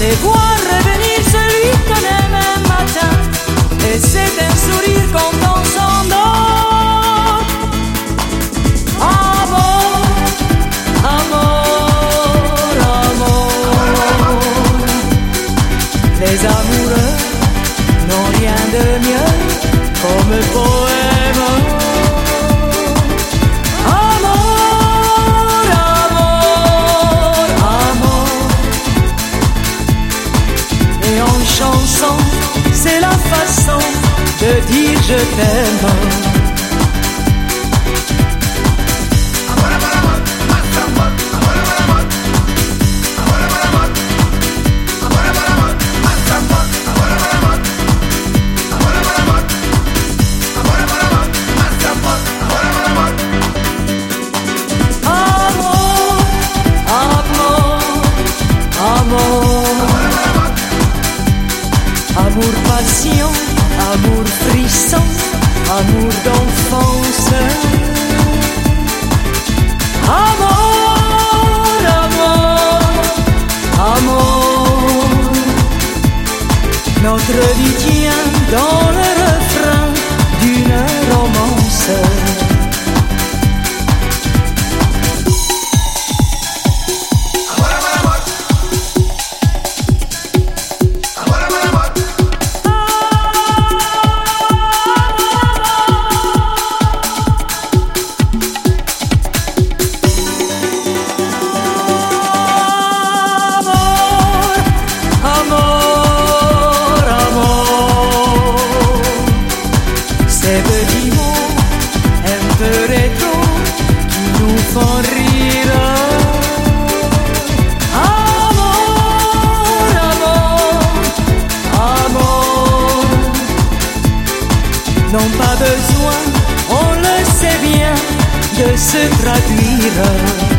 c'est voir revenir celui qu'on aime un matin, et c'est un sourire quand on s'endort. Amour, amour, amour. Les amoureux n'ont rien de mieux comme poème. Amour, amour, amour. Et en chanson, c'est la façon de dire je t'aime. Amour passion, amour frisson, amour d'enfance. Amour, amour, amour. Notre vie tient dans le refrain d'une romance. Ces petits mots un peu rétro qui nous font rire. Amour, amour, amour. N'ont pas besoin, on le sait bien, de se traduire.